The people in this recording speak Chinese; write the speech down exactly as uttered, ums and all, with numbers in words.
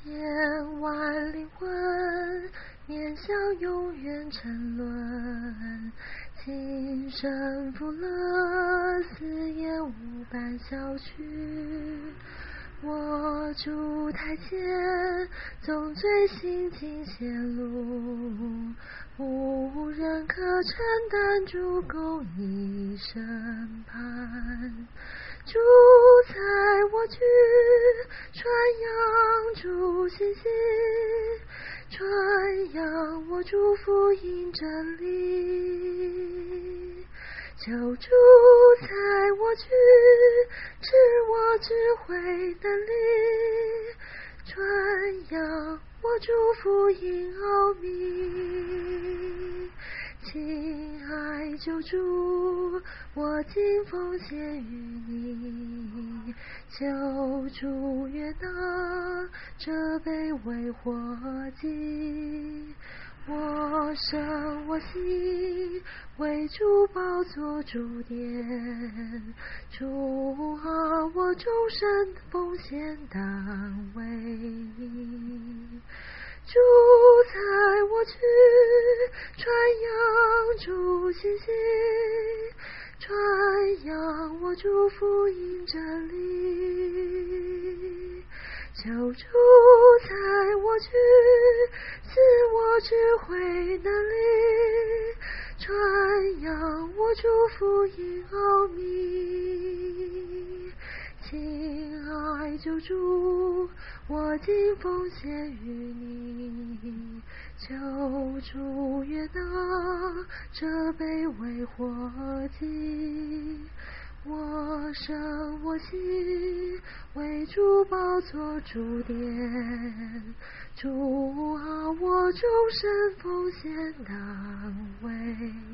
千万灵魂，念想永远沉沦。琴声抚了四言无伴小曲，我烛台前，总醉心惊显露，无人可承担烛供一身畔。烛在我举，传扬烛信息，传扬我祝福音真理。求主在我举，赐我智慧能力，传扬我祝福音奥秘。亲爱救主，我今奉献于你，求主悦纳这杯为活祭。我生我心，为主宝座主殿，主啊，我终身的奉献当为你。主在我举，传扬主信息，传扬我祝福音真理。求主在我举，赐我智慧能力，传扬我祝福音奥秘。亲爱救主，我今奉献于你，求主悦纳这杯为活祭。我生我心，为主宝座主殿，主啊，我终身奉献当为